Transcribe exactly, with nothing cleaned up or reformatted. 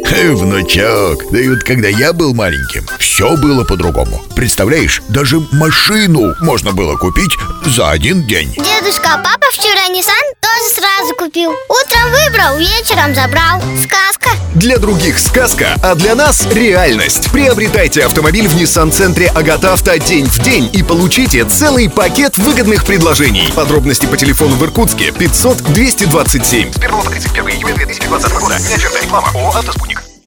Внучок, да и вот когда я был маленьким, все было по-другому. Представляешь, даже машину можно было купить за один день. Дедушка, а папа вчера Nissan тоже сразу купил. Утром выбрал, вечером забрал. Сказка. Для других сказка, а для нас реальность. Приобретайте автомобиль в Nissan-центре Агатавто день в день и получите целый пакет выгодных предложений. Подробности по телефону в Иркутске пятьсот двести двадцать семь. С первого по тридцать первое июля две тысячи двадцатого года. Неоферта реклама. ООО «Автоспутник».